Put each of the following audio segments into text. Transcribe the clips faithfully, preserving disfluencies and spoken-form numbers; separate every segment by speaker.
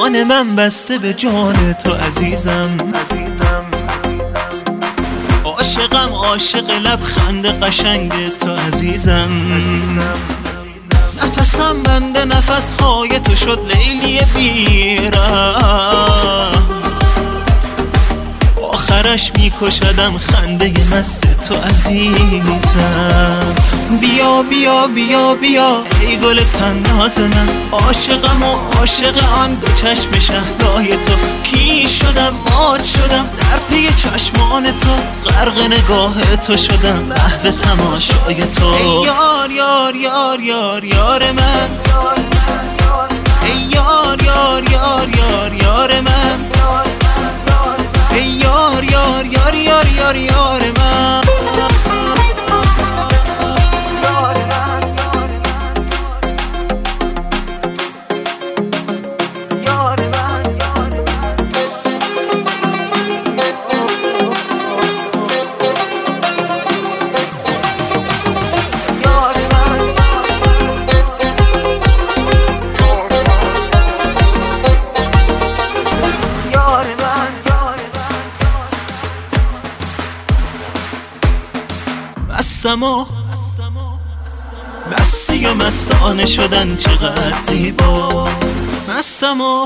Speaker 1: جان من بسته به جان تو عزیزم. عاشقم عاشق لبخند قشنگ تو عزیزم. نفسم بنده نفس های تو شد لیلی بیرم. آخرش میکشدم خنده مست تو عزیزم. بیا بیا بیا بیا ای گل طناز من، عاشقم و عاشق آن دو چشم شهلای تو. کی شدم مات شدم در پی چشمان تو، غرق نگاه تو شدم محو تماشای تو. ای یار یار یار یار یار من، ای یار یار یار یار یار من، ای یار یار یار یار یار یار من. مستم و مستی و مستانه شدن چقدر زیباست. مستم و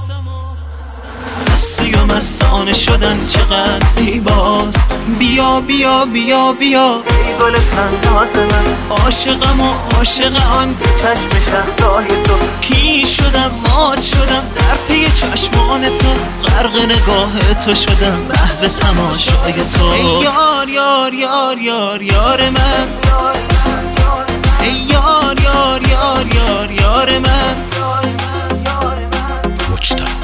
Speaker 1: مستی و مستانه شدن چقدر زیباست. بیا بیا بیا بیا ای گل طناز من، عاشقم و عاشق آن دو چشم شهلای تو. کی شدم مات شدم در پی چشمان تو، غرق نگاه تو شدم محو تماشای تو. ای یار یار یار یار یار من، ای یار یار یار یار یار من. مجتبی